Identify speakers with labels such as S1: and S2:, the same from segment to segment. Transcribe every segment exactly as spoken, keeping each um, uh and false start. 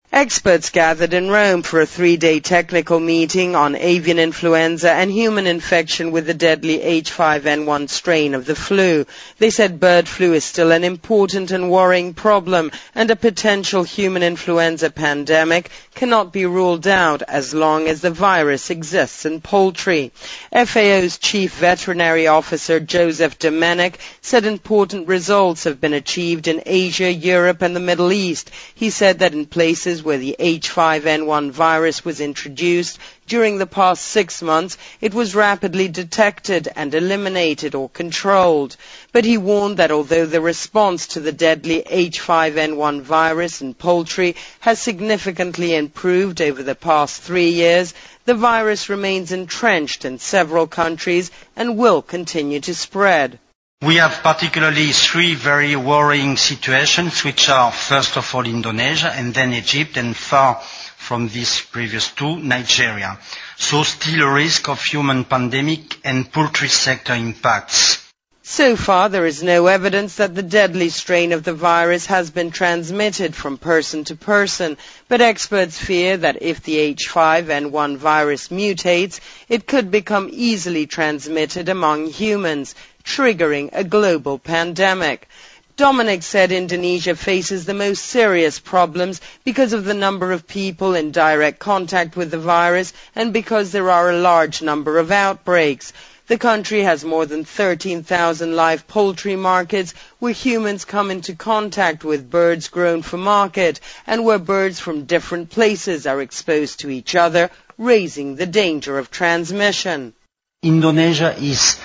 S1: Experts gathered in Rome for a three-day technical meeting on avian influenza and human infection with the deadly H five N one strain of the flu. They said bird flu is still an important and worrying problem, and a potential human influenza pandemic cannot be ruled out as long as the virus exists in poultry. F A O's Chief Veterinary Officer Joseph Domenech said important results have been achieved in Asia, Europe and the Middle East. He said that in places where the H five N one virus was introduced during the past six months, it was rapidly detected and eliminated or controlled. But he warned that although the response to the deadly H five N one virus in poultry has significantly improved over the past three years, the virus remains entrenched in several countries and will continue to spread.
S2: We have particularly three very worrying situations, which are first of all Indonesia and then Egypt, and far from these previous two, Nigeria. So still a risk of human pandemic and poultry sector impacts.
S1: So far, there is no evidence that the deadly strain of the virus has been transmitted from person to person, but experts fear that if the H five N one virus mutates, it could become easily transmitted among humans, triggering a global pandemic. Domenech said Indonesia faces the most serious problems because of the number of people in direct contact with the virus and because there are a large number of outbreaks. The country has more than thirteen thousand live poultry markets where humans come into contact with birds grown for market and where birds from different places are exposed to each other, raising the danger of transmission.
S2: Indonesia is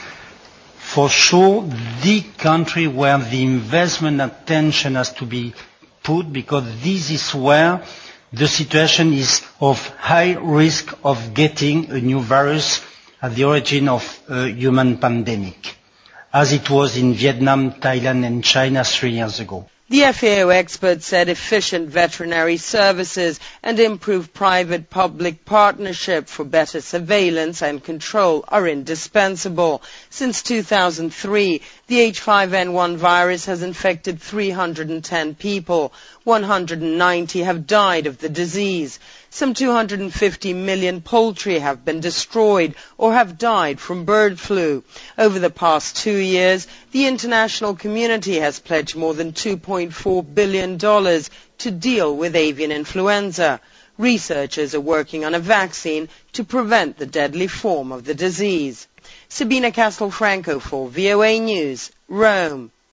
S2: for sure the country where the investment attention has to be put, because this is where the situation is of high risk of getting a new virus at the origin of a human pandemic, as it was in Vietnam, Thailand and China three years ago.
S1: The F A O experts said efficient veterinary services and improved private-public partnership for better surveillance and control are indispensable. Since two thousand three, the H five N one virus has infected three hundred ten people. one hundred ninety have died of the disease. Some two hundred fifty million poultry have been destroyed or have died from bird flu. Over the past two years, the international community has pledged more than two point four billion dollars to deal with avian influenza. Researchers are working on a vaccine to prevent the deadly form of the disease. Sabina Castelfranco for V O A News, Rome.